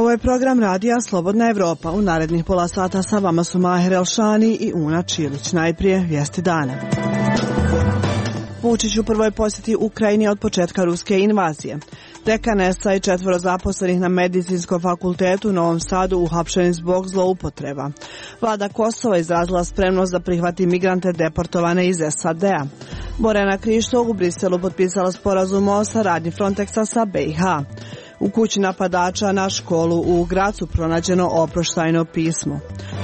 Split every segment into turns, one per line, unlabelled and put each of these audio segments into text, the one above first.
Ovo je program radija Slobodna Evropa. U narednih pola sata sa vama su Maher Elšani i Una Čilić. Najprije vijesti dana. Vučić u prvoj posjeti Ukrajini od početka ruske invazije. Dekanesa i 4 zaposlenih na Medicinskom fakultetu u Novom Sadu uhapšeni zbog zloupotreba. Vlada Kosova izrazila spremnost da prihvati migrante deportovane iz SAD-a. Borjana Krišto u Briselu potpisala sporazum o saradnji Frontexa sa BiH. U kući napadača na školu u Gracu pronađeno oproštajno pismo.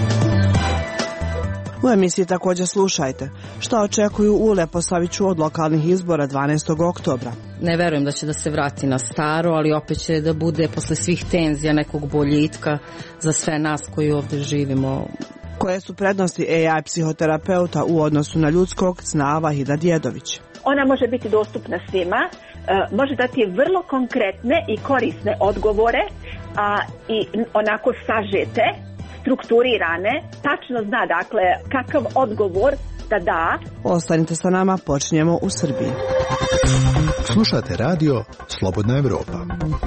U emisiji također slušajte šta očekuju u Leposaviću od lokalnih izbora 12. oktobra.
Ne verujem da će da se vrati na staro, ali opet će da bude posle svih tenzija nekog boljitka za sve nas koji ovdje živimo.
Koje su prednosti AI psihoterapeuta u odnosu na ljudskog, zna Vahida Djedović.
Ona može biti dostupna svima, može dati vrlo konkretne i korisne odgovore i onako sažete, strukturirane, tačno zna dakle kakav odgovor da da.
Ostanite sa nama, počinjemo u Srbiji.
Slušate radio Slobodna Evropa.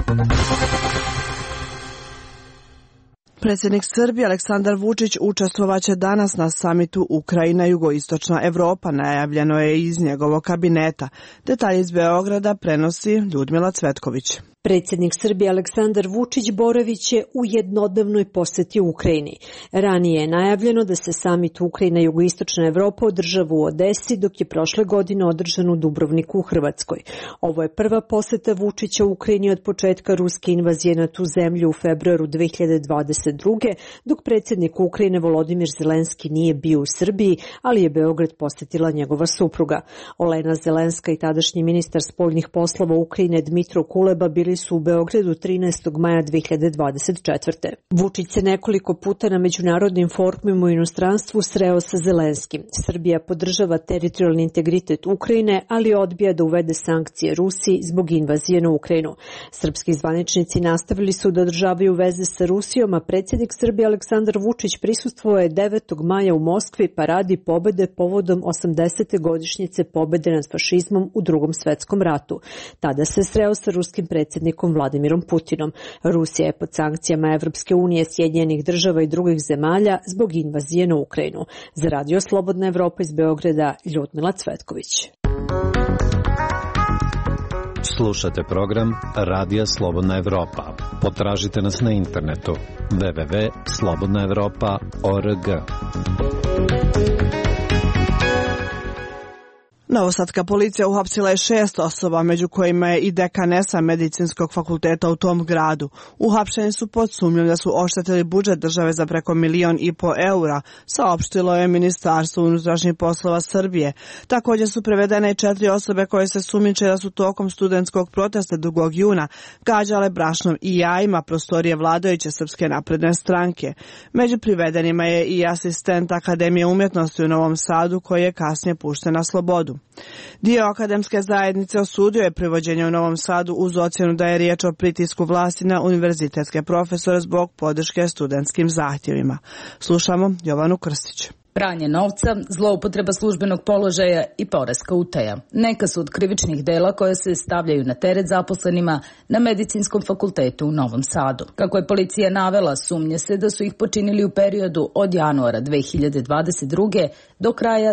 Predsjednik Srbije Aleksandar Vučić učestvovaće danas na samitu Ukrajina-Jugoistočna Evropa, najavljeno je iz njegovog kabineta. Detalje iz Beograda prenosi Ljudmila Cvetković.
Predsjednik Srbije Aleksandar Vučić boravit će u jednodnevnoj posjeti Ukrajini. Ranije je najavljeno da se samit Ukrajina-Jugoistočna Evropa održava u Odesi, dok je prošle godine održan u Dubrovniku u Hrvatskoj. Ovo je prva posjeta Vučića u Ukrajini od početka ruske invazije na tu zemlju u februaru 2022. dok predsjednik Ukrajine Volodimir Zelenski nije bio u Srbiji, ali je Beograd posjetila njegova supruga. Olena Zelenska i tadašnji ministar spoljnih poslova Ukrajine Dmitro Kuleba bili su u Beogradu 13. maja 2024. Vučić se nekoliko puta na međunarodnim forumima u inostranstvu sreo sa Zelenskim. Srbija podržava teritorijalni integritet Ukrajine, ali odbija da uvede sankcije Rusiji zbog invazije na Ukrajinu. Srpski zvaničnici nastavili su da održavaju veze sa Rusijom, a predsjednik Srbije Aleksandar Vučić prisustvovao je 9. maja u Moskvi paradi pobede povodom 80. godišnjice pobede nad fašizmom u Drugom svetskom ratu. Tada se sreo sa ruskim predsjednikom Vladimirom Putinom. Rusija je pod sankcijama Evropske unije, Sjedinjenih država i drugih zemalja zbog invazije na Ukrajinu. Za radio Slobodna Evropa iz Beograda, Ljudmila Cvetković.
Slušate program Radija Slobodna Evropa. Potražite nas na internetu www.slobodnaevropa.org.
Novosadska policija uhapsila je 6 osoba, među kojima je i dekanesa Medicinskog fakulteta u tom gradu. Uhapšeni su pod sumnjom da su oštetili budžet države za preko 1,5 miliona eura, saopštilo je Ministarstvo unutrašnjih poslova Srbije. Također su prevedene i 4 osobe koje se sumnjiče da su tokom studentskog protesta 2. juna gađale brašnom i jajima prostorije vladajuće Srpske napredne stranke. Među privedenima je i asistent Akademije umjetnosti u Novom Sadu koji je kasnije pušten na slobodu. Dio akademske zajednice osudio je privođenje u Novom Sadu uz ocjenu da je riječ o pritisku vlasti na univerzitetske profesore zbog podrške studentskim zahtjevima. Slušamo Jovanu Krstić.
Pranje novca, zloupotreba službenog položaja i poreska utaja. Neka su od krivičnih dela koje se stavljaju na teret zaposlenima na Medicinskom fakultetu u Novom Sadu. Kako je policija navela, sumnje se da su ih počinili u periodu od januara 2022. do kraja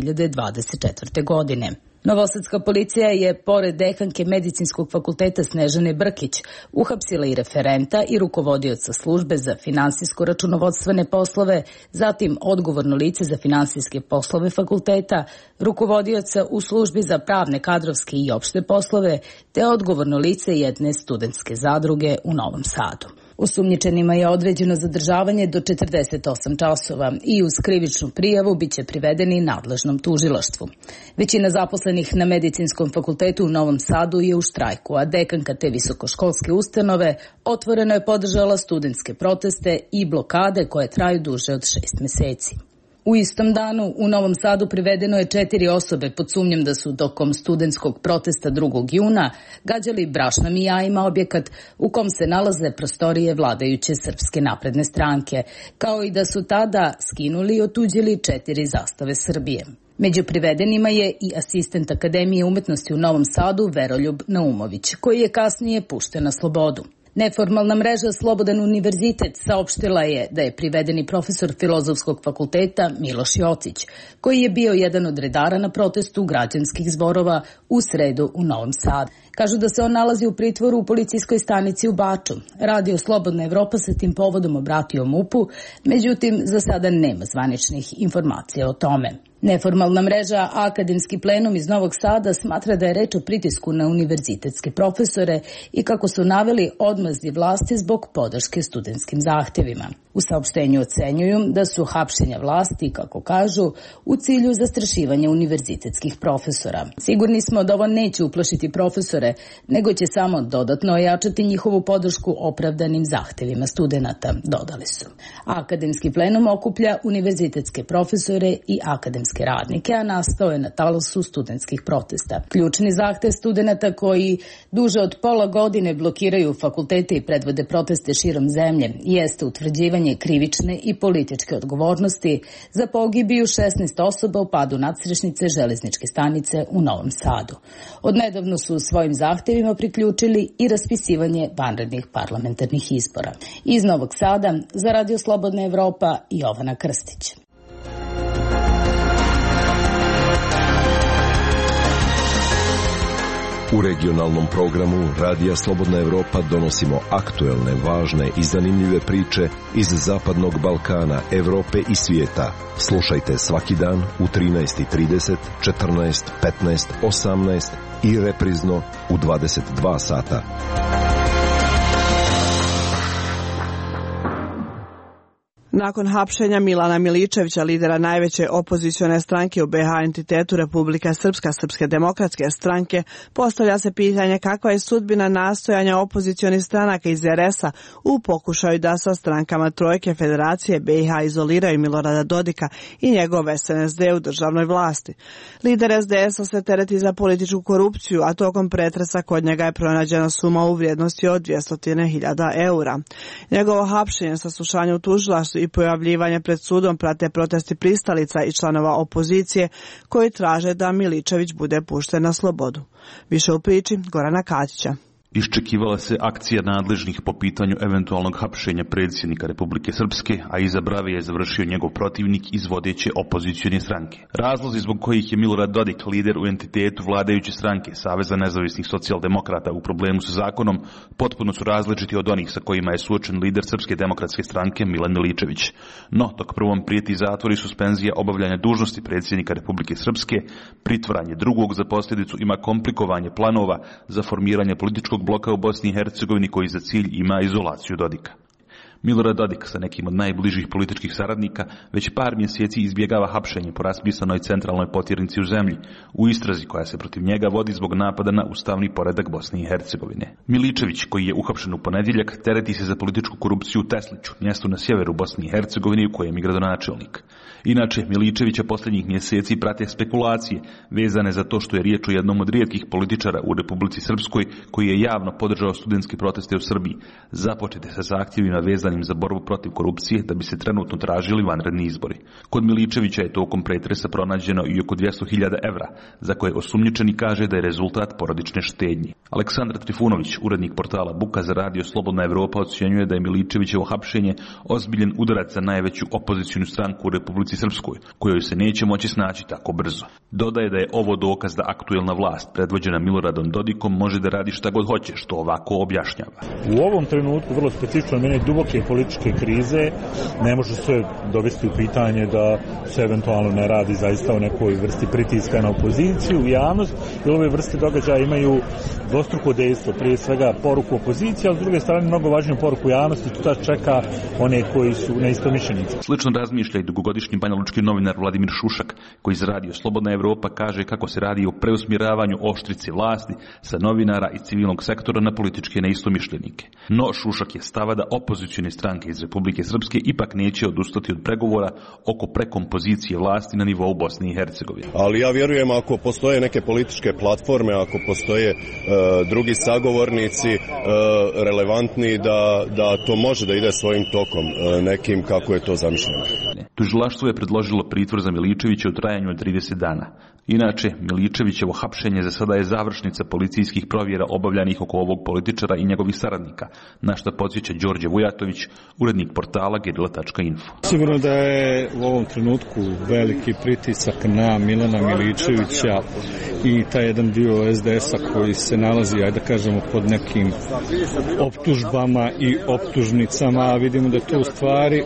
2024. godine. Novosadska policija je, pored dekanke Medicinskog fakulteta Snežane Brkić, uhapsila i referenta i rukovodioca službe za finansijsko-računovodstvene poslove, zatim odgovorno lice za finansijske poslove fakulteta, rukovodioca u službi za pravne, kadrovske i opšte poslove, te odgovorno lice jedne studentske zadruge u Novom Sadu. Osumnjičenima je određeno zadržavanje do 48 časova i uz krivičnu prijavu biće privedeni nadležnom tužilaštvu. Većina zaposlenih na Medicinskom fakultetu u Novom Sadu je u štrajku, a dekanka te visokoškolske ustanove otvoreno je podržala studentske proteste i blokade koje traju duže od 6 meseci. U istom danu u Novom Sadu privedeno je 4 osobe pod sumnjom da su tokom studentskog protesta 2. juna gađali brašnom i jajima objekat u kom se nalaze prostorije vladajuće Srpske napredne stranke, kao i da su tada skinuli i otuđili 4 zastave Srbije. Među privedenima je i asistent Akademije umjetnosti u Novom Sadu Veroljub Naumović, koji je kasnije pušten na slobodu. Neformalna mreža Slobodan univerzitet saopštila je da je privedeni profesor Filozofskog fakulteta Miloš Jocić, koji je bio jedan od redara na protestu građanskih zborova u sredu u Novom Sadu. Kažu da se on nalazi u pritvoru u policijskoj stanici u Baču. Radio Slobodna Evropa se tim povodom obratio MUP-u, međutim za sada nema zvaničnih informacija o tome. Neformalna mreža Akademski plenum iz Novog Sada smatra da je reč o pritisku na univerzitetske profesore i, kako su naveli, odmazdi vlasti zbog podrške studentskim zahtevima. U saopštenju ocenjuju da su hapšenja vlasti, kako kažu, u cilju zastrašivanja univerzitetskih profesora. Sigurni smo da ovo neće uplašiti profesore, nego će samo dodatno ojačati njihovu podršku opravdanim zahtevima studenata, dodali su. Akademski plenum okuplja univerzitetske profesore i akademske radnike, a nastao je na talasu studentskih protesta. Ključni zahtev studenata koji duže od pola godine blokiraju fakultete i predvode proteste širom zemlje jeste utvrđivanje krivične i političke odgovornosti za pogibiju 16 osoba u padu nadstrešnice železničke stanice u Novom Sadu. Odnedavno su svojim zahtevima priključili i raspisivanje vanrednih parlamentarnih izbora. Iz Novog Sada za Radio Slobodna Evropa, Jovana Krstić.
U regionalnom programu Radija Slobodna Evropa donosimo aktuelne, važne i zanimljive priče iz Zapadnog Balkana, Evrope i svijeta. Slušajte svaki dan u 13:30, 14, 15, 18 i reprizno u 22 sata.
Nakon hapšenja Milana Miličevića, lidera najveće opozicione stranke u BiH entitetu Republika Srpska, Srpske demokratske stranke, postavlja se pitanje kakva je sudbina nastojanja opozicionih stranaka iz RS-a u pokušaju da sa strankama Trojke Federacije BiH izoliraju Milorada Dodika i njegov SNSD u državnoj vlasti. Lider SDS-a se tereti za političku korupciju, a tokom pretresa kod njega je pronađena suma u vrijednosti od 200.000 eura. Njegovo hapšenje, saslušanje u tužilaštvu i pojavljivanje pred sudom prate protesti pristalica i članova opozicije koji traže da Miličević bude pušten na slobodu. Više u priči Gorana Katića.
Iščekivala se akcija nadležnih po pitanju eventualnog hapšenja predsjednika Republike Srpske, a iza brave je završio njegov protivnik iz vodeće opozicione stranke. Razlozi zbog kojih je Milorad Dodik lider u entitetu vladajuće stranke Saveza nezavisnih socijaldemokrata u problemu sa zakonom potpuno su različiti od onih sa kojima je suočen lider Srpske demokratske stranke Milan Miličević. No, dok prvom prijeti zatvor i suspenzija obavljanja dužnosti predsjednika Republike Srpske, pritvaranje drugog za posljedicu ima komplikovanje planova za formiranje političkog bloka u Bosni i Hercegovini koji za cilj ima izolaciju Dodika. Milorad Dodik sa nekim od najbližih političkih saradnika već par mjeseci izbjegava hapšenje po raspisanoj centralnoj potjernici u zemlji u istrazi koja se protiv njega vodi zbog napada na ustavni poredak Bosne i Hercegovine. Miličević, koji je uhapšen u ponedjeljak, tereti se za političku korupciju u Tesliću, mjestu na sjeveru Bosne i Hercegovine u kojem je gradonačelnik. Inače, Miličevića posljednjih mjeseci prate spekulacije vezane za to što je riječ o jednom od rijetkih političara u Republici Srpskoj koji je javno podržao studentske proteste u Srbiji, započete sa zahtjevima vezanim za borbu protiv korupcije da bi se trenutno tražili vanredni izbori. Kod Miličevića je tokom pretresa pronađeno i oko 200.000 evra, za koje osumnjičeni kaže da je rezultat porodične štednje. Aleksandar Trifunović, urednik portala Buka za Radio Slobodna Evropa, ocjenjuje da je Miličevićevo hapšenje ozbiljen udarac za najveću opozicionu stranku u Republici Srpskoj, kojoj se neće moći snaći tako brzo. Dodaje da je ovo dokaz da aktuelna vlast, predvođena Miloradom Dodikom, može da radi šta god hoće, što ovako objašnjava.
U ovom trenutku, vrlo specifično, mene duboke političke krize, ne može se dovesti u pitanje da se eventualno ne radi zaista o nekoj vrsti pritiska na opoziciju u javnost, jer ove vrste događaja imaju dvostruko dejstvo, prije svega poruku opozicije, a s druge strane mnogo važniju poruku javnosti, što čeka one koji su neistomišljenici.
Slično razmišlja i dugogodišnji banjalučki novinar Vladimir Šušak, koji za Radio Slobodna Evropa kaže kako se radi o preusmjeravanju oštrice vlasti sa novinara i civilnog sektora na političke neistomišljenike. No, Šušak je stava da opozicione stranke iz Republike Srpske ipak neće odustati od pregovora oko prekompozicije vlasti na nivou Bosne i Hercegovine.
Ali ja vjerujem, ako postoje neke političke platforme, ako postoje drugi sagovornici relevantni, da to može da ide svojim tokom, nekim kako je to zamišljeno.
Tužilaštvo je predložilo pritvor za Miličevića u trajanju od 30 dana. Inače, Miličevićevo hapšenje za sada je završnica policijskih provjera obavljanih oko ovog političara i njegovih saradnika, na što podsjeća Đorđe Vujatović, urednik portala gerila.info.
Sigurno da je u ovom trenutku veliki pritisak na Milana Miličevića i taj jedan dio SDS-a koji se nalazi, ajde da kažemo, pod nekim optužbama i optužnicama, a vidimo da je to u stvari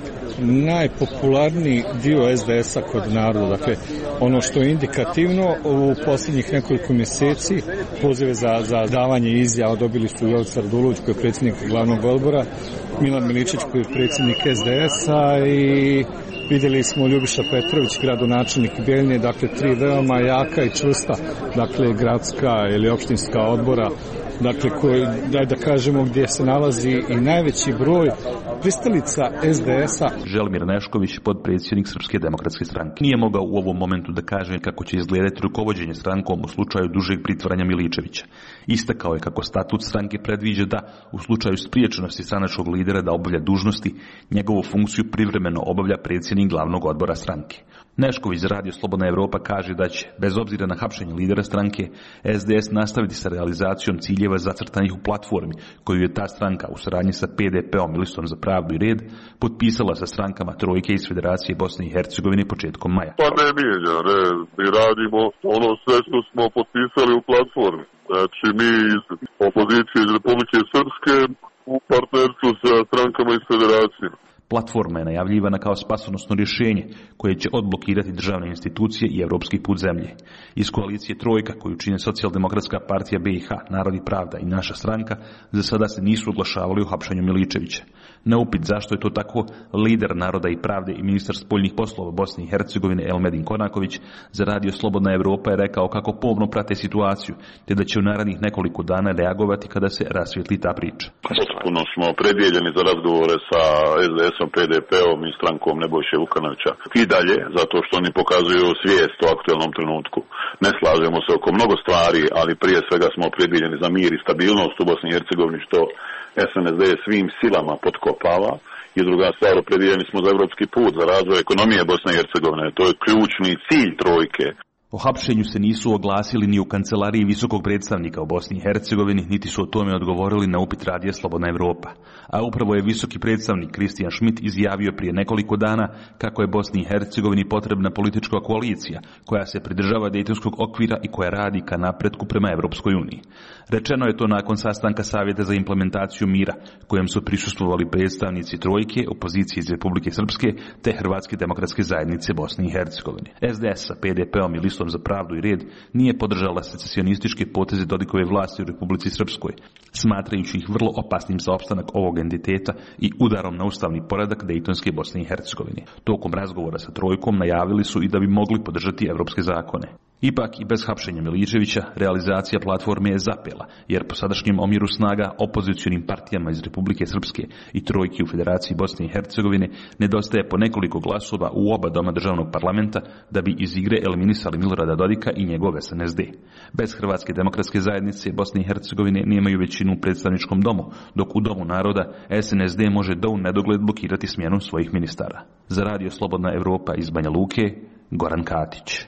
najpopularniji dio SDS-a kod naroda. Dakle, ono što je indikativno u posljednjih nekoliko mjeseci, pozive za davanje izjava dobili su Jovica Radulović koji je predsjednik glavnog odbora, Milan Miličić koji je predsjednik SDS-a i vidjeli smo Ljubiša Petrović, gradonačelnik Bijeljine, dakle 3 veoma jaka i čvrsta, dakle gradska ili opštinska odbora, dakle koji, da kažemo, gdje se nalazi i najveći broj pristalica SDS-a.
Želimir Nešković, podpredsjednik Srpske demokratske stranke, nije mogao u ovom momentu da kaže kako će izgledati rukovođenje strankom u slučaju dužeg pritvaranja Miličevića. Istakao je kako statut stranke predviđa da, u slučaju spriječenosti stranačkog lidera da obavlja dužnosti, njegovu funkciju privremeno obavlja predsjednik glavnog odbora stranke. Nešković za Radio Slobodna Evropa kaže da će, bez obzira na hapšenje lidera stranke, SDS nastaviti sa realizacijom ciljeva zacrtanih u platformi koju je ta stranka u saradnji sa PDP-om i Listom za pravdu i red potpisala sa strankama Trojke iz Federacije Bosne i Hercegovine početkom maja.
Pa ne mijenja, mi radimo ono sve što smo potpisali u platformi. Znači mi iz opozicije iz Republike Srpske u partnerstvu sa strankama iz Federacije.
Platforma je najavljivana kao spasonosno rješenje koje će odblokirati državne institucije i evropski put zemlje. Iz koalicije Trojka, koju čine Socijaldemokratska partija BiH, Narod i pravda i naša stranka, za sada se nisu oglašavali o hapšenju Miličevića. Na upit zašto je to tako, lider Naroda i pravde i ministar spoljnih poslova Bosne i Hercegovine Elmedin Konaković za Radio Slobodna Evropa je rekao kako pomno prate situaciju, te da će u narednih nekoliko dana reagovati kada se rasvijetli ta priča.
Potpuno smo predvijeljeni za razgovore sa SDS-om, PDP-om i strankom Nebojše Vukanovića. I dalje, zato što oni pokazuju svijest o aktualnom trenutku. Ne slažemo se oko mnogo stvari, ali prije svega smo predvijeljeni za mir i stabilnost u Bosni i Hercegovini, što SNSD svim silama potkopava. I druga stvar, predviđeni smo za evropski put, za razvoj ekonomije Bosne i Hercegovine. To je ključni cilj Trojke.
O hapšenju se nisu oglasili ni u kancelariji visokog predstavnika u Bosni i Hercegovini, niti su o tome odgovorili na upit Radija Slobodna Evropa. A upravo je visoki predstavnik Kristijan Schmidt izjavio prije nekoliko dana kako je Bosni i Hercegovini potrebna politička koalicija koja se pridržava Dejtonskog okvira i koja radi ka napretku prema Evropskoj uniji. Rečeno je to nakon sastanka Savjeta za implementaciju mira, kojem su prisustvovali predstavnici Trojke, opozicije iz Republike Srpske te Hrvatske demokratske zajednice Bosne i Hercegovine. SDS sa PDP-om i Listom za pravdu i red nije podržala secesionističke poteze Dodikove vlasti u Republici Srpskoj, smatrajući ih vrlo opasnim za opstanak ovog entiteta i udarom na ustavni poredak Dejtonske Bosne i Hercegovine. Tokom razgovora sa Trojkom najavili su i da bi mogli podržati evropske zakone. Ipak i bez hapšenja Miličevića realizacija platforme je zapela, jer po sadašnjem omjeru snaga opozicionim partijama iz Republike Srpske i Trojke u Federaciji Bosne i Hercegovine nedostaje po nekoliko glasova u oba doma državnog parlamenta da bi iz igre eliminisali Milorada Dodika i njegov SNSD. Bez Hrvatske demokratske zajednice Bosne i Hercegovine nemaju većinu u predstavničkom domu, dok u Domu naroda SNSD može do u nedogled blokirati smjenu svojih ministara. Za Radio Slobodna Evropa iz Banja Luke, Goran Katić.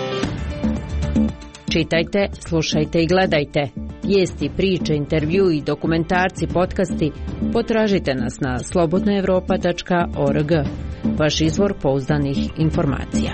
Čitajte, slušajte i gledajte. Vijesti, priče, intervju i dokumentarci, podcasti potražite nas na slobodnaevropa.org. Vaš izvor pouzdanih informacija.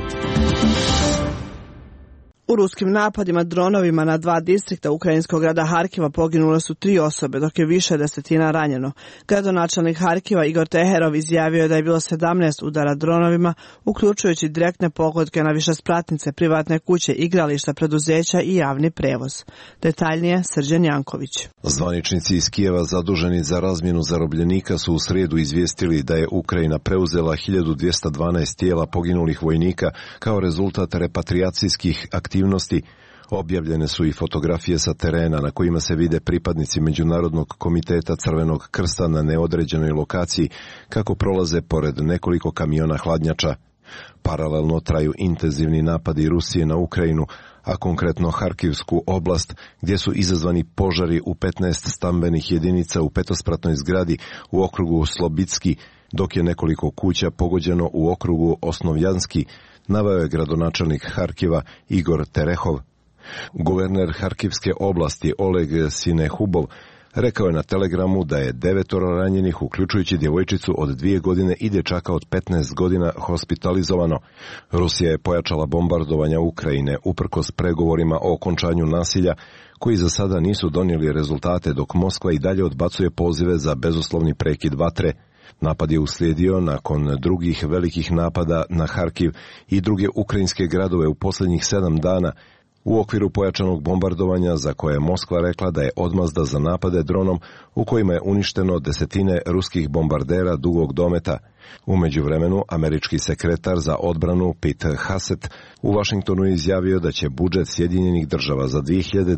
U ruskim napadima dronovima na 2 distrikta ukrajinskog grada Harkiva poginule su 3 osobe, dok je više desetina ranjeno. Gradonačelnik Harkiva Igor Teherov izjavio je da je bilo 17 udara dronovima, uključujući direktne pogodke na višespratnice, privatne kuće, igrališta, preduzeća i javni prevoz. Detaljnije Srđan Janković.
Zvaničnici iz Kijeva zaduženi za razmjenu zarobljenika su u srijedu izvijestili da je Ukrajina preuzela 1212 tijela poginulih vojnika kao rezultat repatriacijskih aktivnosti. Objavljene su i fotografije sa terena na kojima se vide pripadnici Međunarodnog komiteta Crvenog krsta na neodređenoj lokaciji kako prolaze pored nekoliko kamiona hladnjača. Paralelno traju intenzivni napadi Rusije na Ukrajinu, a konkretno Harkivsku oblast, gdje su izazvani požari u 15 stambenih jedinica u petospratnoj zgradi u okrugu Slobitski, dok je nekoliko kuća pogođeno u okrugu Osnovjanski, naveo je gradonačelnik Harkiva Igor Terehov. Guverner Harkivske oblasti Oleg Sinehubov rekao je na Telegramu da je 9 ranjenih, uključujući djevojčicu od 2 godine i dječaka od 15 godina, hospitalizovano. Rusija je pojačala bombardovanja Ukrajine uprkos pregovorima o okončanju nasilja, koji za sada nisu donijeli rezultate, dok Moskva i dalje odbacuje pozive za bezuslovni prekid vatre. Napad je uslijedio nakon drugih velikih napada na Harkiv i druge ukrajinske gradove u posljednjih 7 dana, u okviru pojačanog bombardovanja za koje je Moskva rekla da je odmazda za napade dronom u kojima je uništeno desetine ruskih bombardera dugog dometa. U međuvremenu, američki sekretar za odbranu Pete Hegseth u Washingtonu je izjavio da će budžet Sjedinjenih država za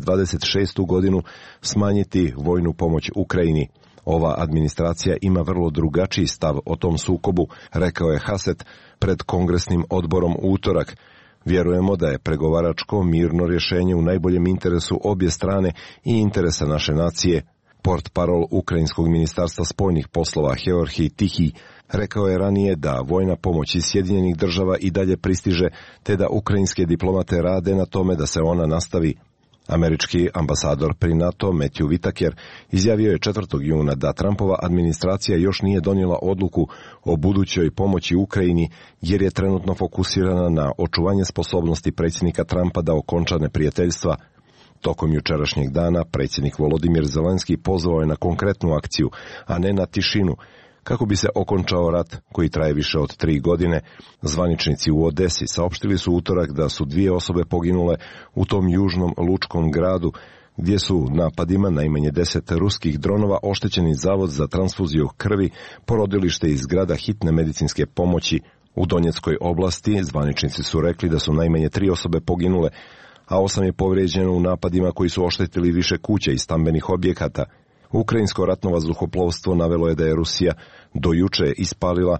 2026. godinu smanjiti vojnu pomoć Ukrajini. Ova administracija ima vrlo drugačiji stav o tom sukobu, rekao je Hegseth pred kongresnim odborom u utorak. Vjerujemo da je pregovaračko mirno rješenje u najboljem interesu obje strane i interesa naše nacije. Portparol Ukrajinskog ministarstva spoljnih poslova Georgij Tihij rekao je ranije da vojna pomoć iz Sjedinjenih država i dalje pristiže, te da ukrajinske diplomate rade na tome da se ona nastavi. Američki ambasador pri NATO Matthew Whitaker izjavio je 4. juna da Trumpova administracija još nije donijela odluku o budućoj pomoći Ukrajini jer je trenutno fokusirana na očuvanje sposobnosti predsjednika Trumpa da okonča neprijateljstva. Tokom jučerašnjeg dana predsjednik Volodimir Zelenski pozvao je na konkretnu akciju, a ne na tišinu, kako bi se okončao rat koji traje više od 3 godine. Zvaničnici u Odesi saopštili su utorak da su 2 osobe poginule u tom južnom lučkom gradu, gdje su napadima najmanje 10 ruskih dronova oštećeni zavod za transfuziju krvi, porodilište i zgrada hitne medicinske pomoći. U Donjeckoj oblasti zvaničnici su rekli da su najmanje 3 osobe poginule, a 8 je povrijeđeno u napadima koji su oštetili više kuća i stambenih objekata. Ukrajinsko ratno vazduhoplovstvo navelo je da je Rusija do juče ispalila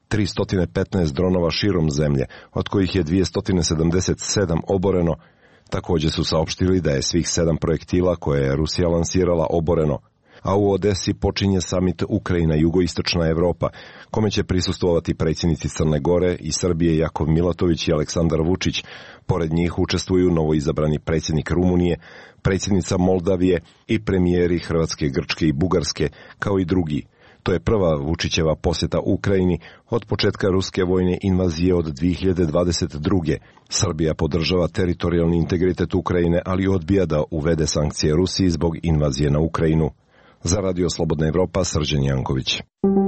315 dronova širom zemlje, od kojih je 277 oboreno. Također su saopštili da je svih 7 projektila koje je Rusija lansirala oboreno. A u Odesi počinje samit Ukrajina jugoistočna Evropa, kome će prisustvovati predsjednici Crne Gore i Srbije Jakov Milatović i Aleksandar Vučić. Pored njih učestvuju novoizabrani predsjednik Rumunije, predsjednica Moldavije i premijeri Hrvatske, Grčke i Bugarske, kao i drugi. To je prva Vučićeva posjeta Ukrajini od početka ruske vojne invazije od 2022. Srbija podržava teritorijalni integritet Ukrajine, ali odbija da uvede sankcije Rusiji zbog invazije na Ukrajinu. Za Radio Slobodna Evropa, Srđan Janković.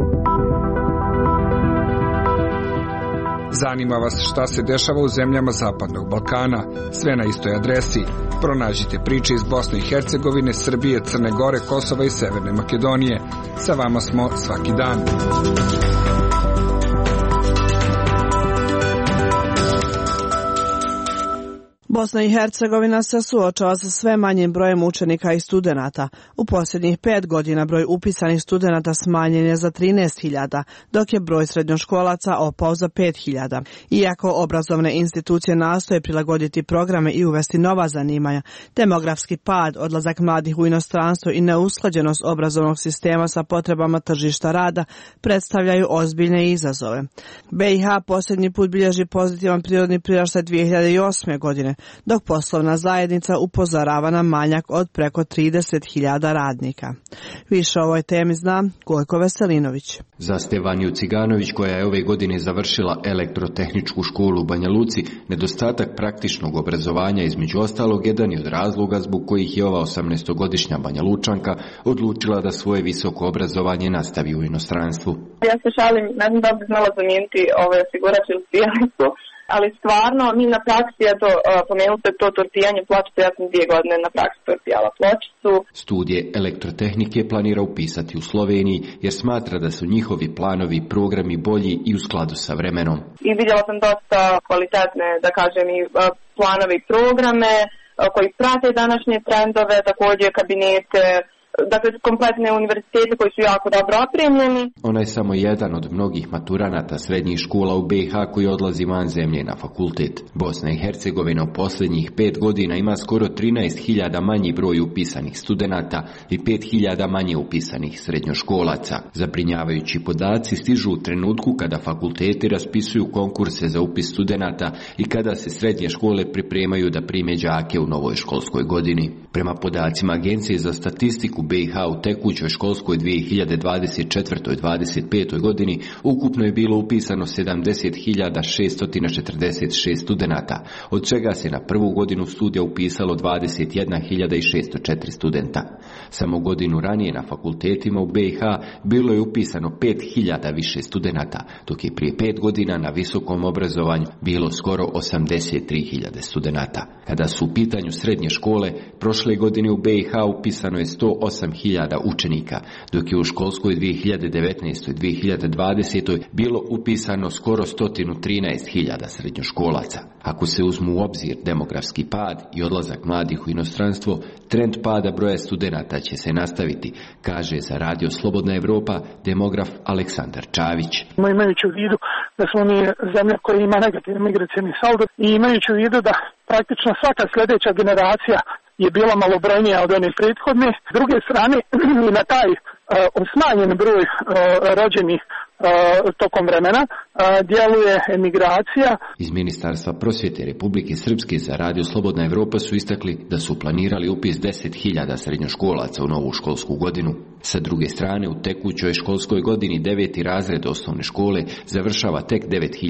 Zanima vas šta se dešava u zemljama Zapadnog Balkana? Sve na istoj adresi. Pronađite priče iz Bosne i Hercegovine, Srbije, Crne Gore, Kosova i Severne Makedonije. Sa vama smo svaki dan.
Bosna i Hercegovina se suočava sa sve manjim brojem učenika i studenata. U posljednjih 5 godina broj upisanih studenata smanjen je za 13.000, dok je broj srednjoškolaca opao za 5.000. Iako obrazovne institucije nastoje prilagoditi programe i uvesti nova zanimanja, demografski pad, odlazak mladih u inostranstvo i neusklađenost obrazovnog sistema sa potrebama tržišta rada predstavljaju ozbiljne izazove. BiH posljednji put bilježi pozitivan prirodni priraštaj 2008. godine, dok poslovna zajednica upozorava na manjak od preko 30.000 radnika. Više o ovoj temi zna Gojko Veselinović.
Za Stevaniju Ciganović, koja je ove godine završila elektrotehničku školu u Banja Luci, nedostatak praktičnog obrazovanja između ostalog jedan je od razloga zbog kojih je ova 18-godišnja Banja Lučanka odlučila da svoje visoko obrazovanje nastavi u inostranstvu.
Ja se šalim, ne znam da bi znala zamijeniti osigurač ili spijalicu, ali stvarno mi na praksi, pomenuli to torpijanje pločice, ja sam 2 godine na praksi torpijala pločicu.
Studije elektrotehnike planira upisati u Sloveniji jer smatra da su njihovi planovi i programi bolji i u skladu sa vremenom.
I vidjela sam dosta kvalitetne, da kažem, i planove i programe koji prate današnje trendove, također kabinete dakle kompletne univerzitete koji su jako dobro opremljeni.
Ona je samo jedan od mnogih maturanata srednjih škola u BiH koji odlazi van zemlje na fakultet. Bosna i Hercegovina u posljednjih 5 godina ima skoro 13.000 manji broj upisanih studenata i 5.000 manje upisanih srednjoškolaca. Zabrinjavajući podaci stižu u trenutku kada fakulteti raspisuju konkurse za upis studenata i kada se srednje škole pripremaju da prime đake u novoj školskoj godini. Prema podacima Agencije za statistiku BiH u tekućoj školskoj 2024-25. godini ukupno je bilo upisano 70.646 studenata, od čega se na prvu godinu studija upisalo 21.604 studenta. Samo godinu ranije na fakultetima u BiH bilo je upisano 5.000 više studenata, dok je prije 5 godina na visokom obrazovanju bilo skoro 83.000 studenata. Kada su u pitanju srednje škole, prošle godine u BiH upisano je 108.000 učenika, dok je u školskoj 2019-2020 bilo upisano skoro 113.000 srednjoškolaca. Ako se uzmu u obzir demografski pad i odlazak mladih u inostranstvo, trend pada broja studenata će se nastaviti, kaže za Radio Slobodna Evropa demograf Aleksandar Čavić.
Imajući u vidu da smo mi zemlja koja ima negativni migracioni saldo i imajući u vidu da praktično svaka sljedeća generacija je bila malobrojnija od one prethodne. S druge strane, i na taj smanjen broj rođenih tokom vremena djeluje emigracija.
Iz Ministarstva prosvjete Republike Srpske za Radio Slobodna Evropa su istakli da su planirali upis 10.000 srednjoškolaca u novu školsku godinu. Sa druge strane, u tekućoj školskoj godini 9. razred osnovne škole završava tek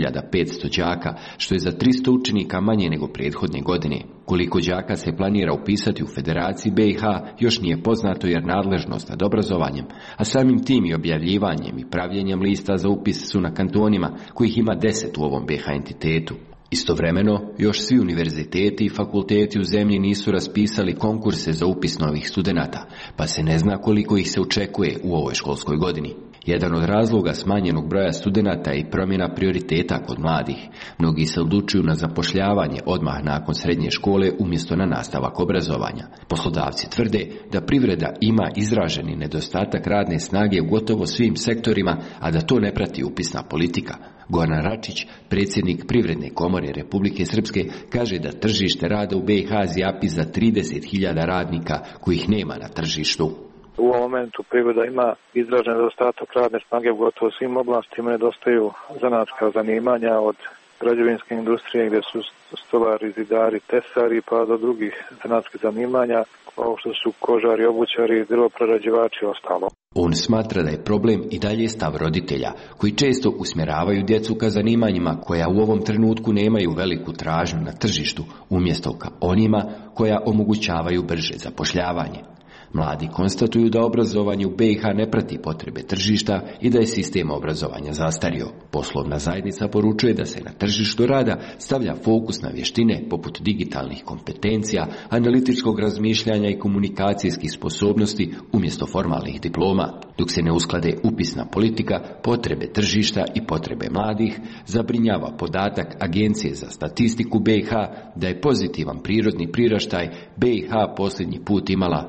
9.500 đaka, što je za 300 učenika manje nego prethodne godine. Koliko đaka se planira upisati u Federaciji BiH još nije poznato jer nadležnost nad obrazovanjem, a samim tim i objavljivanjem i pravljenjem lista za upis su na kantonima, kojih ima 10 u ovom BiH entitetu. Istovremeno, još svi univerziteti i fakulteti u zemlji nisu raspisali konkurse za upis novih studenata, pa se ne zna koliko ih se očekuje u ovoj školskoj godini. Jedan od razloga smanjenog broja studenata je i promjena prioriteta kod mladih. Mnogi se odlučuju na zapošljavanje odmah nakon srednje škole umjesto na nastavak obrazovanja. Poslodavci tvrde da privreda ima izraženi nedostatak radne snage u gotovo svim sektorima, a da to ne prati upisna politika. Goran Račić, predsjednik Privredne komore Republike Srpske, kaže da tržište rada u BiH zjapi za 30.000 radnika kojih nema na tržištu.
U ovom momentu privreda ima izražen nedostatak radne snage u gotovo svim oblastima, nedostaju zanatska zanimanja od građevinske industrije gdje su stolari, zidari, tesari pa do drugih zanatskih zanimanja kao što su kožari, obućari, drvoprerađivači i ostalo.
On smatra da je problem i dalje stav roditelja, koji često usmjeravaju djecu ka zanimanjima koja u ovom trenutku nemaju veliku tražnju na tržištu, umjesto ka onima koja omogućavaju brže zapošljavanje. Mladi konstatuju da obrazovanje u BiH ne prati potrebe tržišta i da je sistem obrazovanja zastario. Poslovna zajednica poručuje da se na tržištu rada stavlja fokus na vještine poput digitalnih kompetencija, analitičkog razmišljanja i komunikacijskih sposobnosti umjesto formalnih diploma. Dok se ne usklade upisna politika, potrebe tržišta i potrebe mladih, zabrinjava podatak Agencije za statistiku BiH da je pozitivan prirodni priraštaj BiH posljednji put imala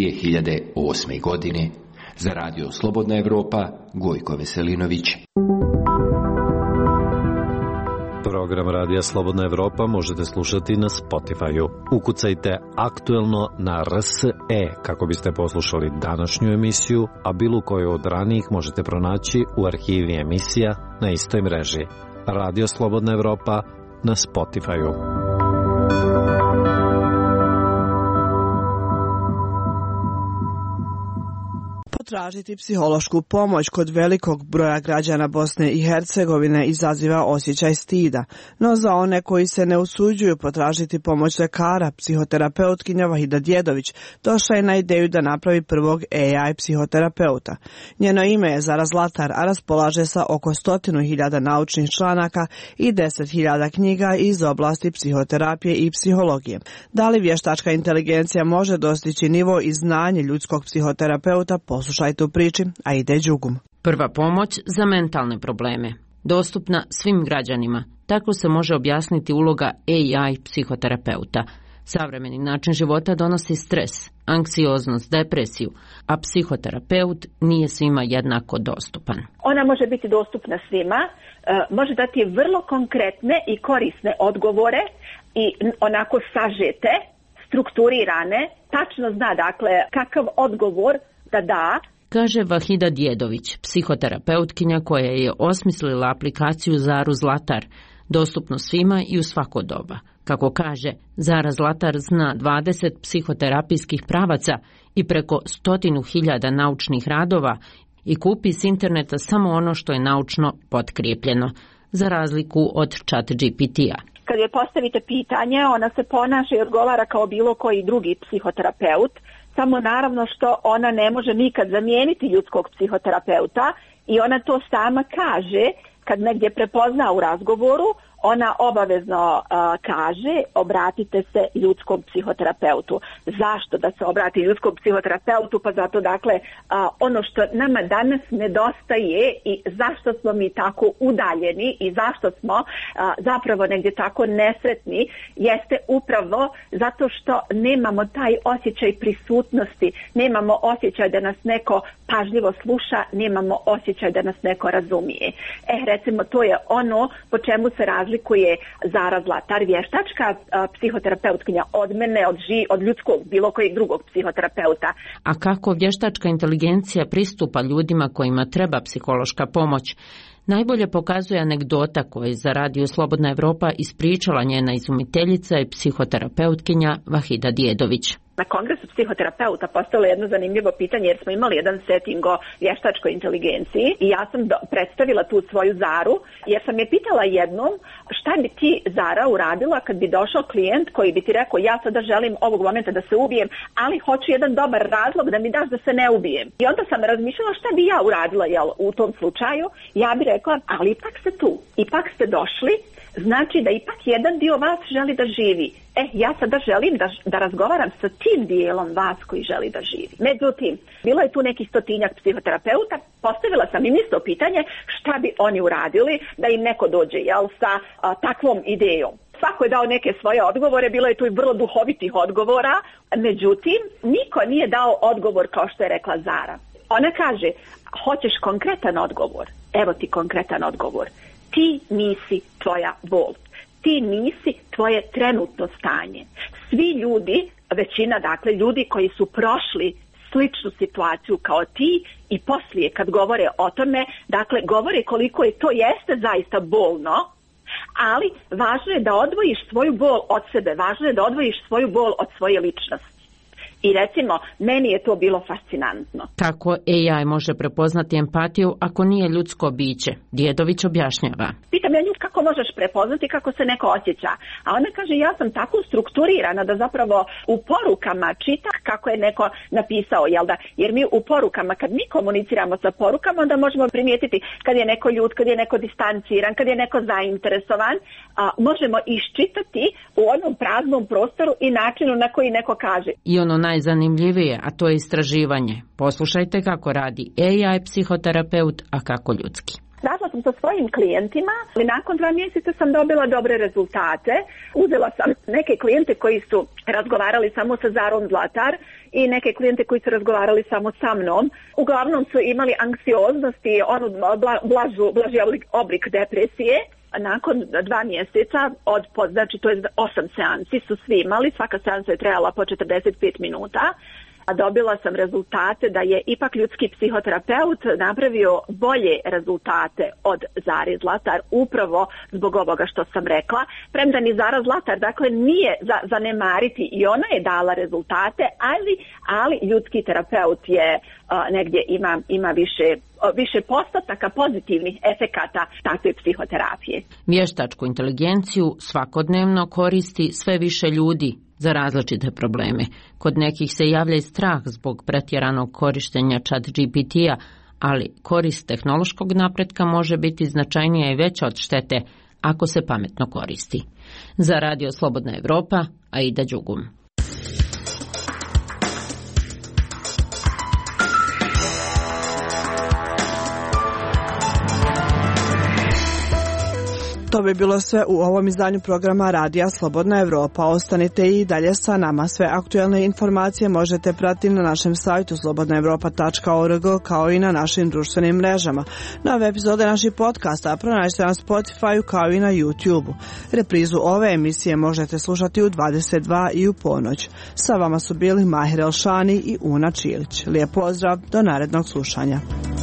2008. godine. Za Radio Slobodna Evropa, Gojko Veselinović.
Program Radija Slobodna Evropa možete slušati na Spotify-u. Ukucajte aktuelno na RSE kako biste poslušali današnju emisiju, a bilo koju od ranijih možete pronaći u arhivi emisija na istoj mreži. Radio Slobodna Evropa na Spotify-u.
Tražiti psihološku pomoć kod velikog broja građana Bosne i Hercegovine izaziva osjećaj stida, no za one koji se ne usuđuju potražiti pomoć lekara, psihoterapeutkinja Vahida Djedović došla je na ideju da napravi prvog AI psihoterapeuta. Njeno ime je Zara Zlatar, a raspolaže sa oko 100.000 naučnih članaka i 10.000 knjiga iz oblasti psihoterapije i psihologije. Da li vještačka inteligencija može dostići nivo i znanje ljudskog psihoterapeuta, poslušajte u priči Aide Đugum.
Prva pomoć za mentalne probleme. Dostupna svim građanima. Tako se može objasniti uloga AI psihoterapeuta. Savremeni način života donosi stres, anksioznost, depresiju, a psihoterapeut nije svima jednako dostupan.
Ona može biti dostupna svima, može dati vrlo konkretne i korisne odgovore i onako sažete, strukturirane, tačno zna dakle kakav odgovor da da.
Kaže Vahida Djedović, psihoterapeutkinja koja je osmislila aplikaciju Zaru Zlatar, dostupno svima i u svako doba. Kako kaže, Zara Zlatar zna 20 psihoterapijskih pravaca i preko 100.000 naučnih radova i kupi s interneta samo ono što je naučno potkrijepljeno, za razliku od ChatGPT-a.
Kad je postavite pitanje, ona se ponaša i odgovara kao bilo koji drugi psihoterapeut, samo naravno što ona ne može nikad zamijeniti ljudskog psihoterapeuta i ona to sama kaže kad negdje prepozna u razgovoru, ona obavezno kaže obratite se ljudskom psihoterapeutu. Zašto da se obrati ljudskom psihoterapeutu? Pa zato dakle ono što nama danas nedostaje i zašto smo mi tako udaljeni i zašto smo zapravo negdje tako nesretni jeste upravo zato što nemamo taj osjećaj prisutnosti, nemamo osjećaj da nas neko pažljivo sluša, nemamo osjećaj da nas neko razumije. Recimo to je ono po čemu se razlikuje Zara Zlatar, vještačka psihoterapeutkinja od mene, od ljudskog, bilo kojeg drugog psihoterapeuta.
A kako vještačka inteligencija pristupa ljudima kojima treba psihološka pomoć, najbolje pokazuje anegdota koju je za Radio Slobodna Evropa ispričala njena izumiteljica i psihoterapeutkinja Vahida Djedović.
Na kongresu psihoterapeuta postalo jedno zanimljivo pitanje jer smo imali jedan setting o vještačkoj inteligenciji i ja sam predstavila tu svoju Zaru jer sam je pitala jednom šta bi ti Zara uradila kad bi došao klijent koji bi ti rekao ja sada želim ovog momenta da se ubijem, ali hoću jedan dobar razlog da mi daš da se ne ubijem. I onda sam razmišljala šta bi ja uradila u tom slučaju. Ja bi rekla ali ipak ste tu, ipak ste došli, znači da ipak jedan dio vas želi da živi. Ja sada želim da razgovaram sa tim dijelom vas koji želi da živi. Međutim, bilo je tu nekih 100-tinjak psihoterapeuta, postavila sam im isto pitanje šta bi oni uradili da im neko dođe sa takvom idejom. Svako je dao neke svoje odgovore, bilo je tu i vrlo duhovitih odgovora, međutim, niko nije dao odgovor kao što je rekla Zara. Ona kaže, hoćeš konkretan odgovor? Evo ti konkretan odgovor. Ti nisi tvoja bol. Ti nisi tvoje trenutno stanje. Svi ljudi, većina dakle ljudi koji su prošli sličnu situaciju kao ti i poslije kad govore o tome, dakle govore koliko je to jeste zaista bolno, ali važno je da odvojiš svoju bol od sebe, važno je da odvojiš svoju bol od svoje ličnosti. I recimo, meni je to bilo fascinantno.
Kako AI može prepoznati empatiju ako nije ljudsko biće? Djedović objašnjava.
Pitam ja nju kako možeš prepoznati kako se neko osjeća. A ona kaže ja sam tako strukturirana da zapravo u porukama čita kako je neko napisao. Jer mi u porukama, kad mi komuniciramo sa porukama, onda možemo primijetiti kad je neko ljut, kad je neko distanciran, kad je neko zainteresovan. Možemo iščitati u onom praznom prostoru i načinu na koji neko kaže.
I ono najzanimljivije, a to je istraživanje. Poslušajte kako radi AI psihoterapeut, a kako ljudski.
Radila sam sa svojim klijentima, ali nakon 2 mjeseca sam dobila dobre rezultate. Uzela sam neke klijente koji su razgovarali samo sa Zarom Zlatar i neke klijente koji su razgovarali samo sa mnom. Uglavnom su imali anksioznost i blaži oblik depresije. Nakon 2 mjeseca, znači to je 8 seansi su svi imali, svaka seansa je trajala po 45 minuta, a dobila sam rezultate da je ipak ljudski psihoterapeut napravio bolje rezultate od Zare Zlatar upravo zbog ovoga što sam rekla. Premda ni Zara Zlatar, dakle, nije zanemariti i ona je dala rezultate, ali ljudski terapeut je negdje ima više postotaka pozitivnih efekata takve psihoterapije.
Vještačku inteligenciju svakodnevno koristi sve više ljudi za različite probleme. Kod nekih se javlja i strah zbog pretjeranog korištenja ChatGPT-a, ali korist tehnološkog napretka može biti značajnija i veća od štete ako se pametno koristi. Za Radio Slobodna Evropa, Aida Đugum.
To bi bilo sve u ovom izdanju programa Radija Slobodna Evropa. Ostanite i dalje sa nama. Sve aktuelne informacije možete pratiti na našem sajtu slobodnaevropa.org kao i na našim društvenim mrežama. Nove epizode naših podcasta pronađite na Spotify kao i na YouTube. Reprizu ove emisije možete slušati u 22 i u ponoć. Sa vama su bili Mahir Elšani i Una Čilić. Lijep pozdrav, do narednog slušanja.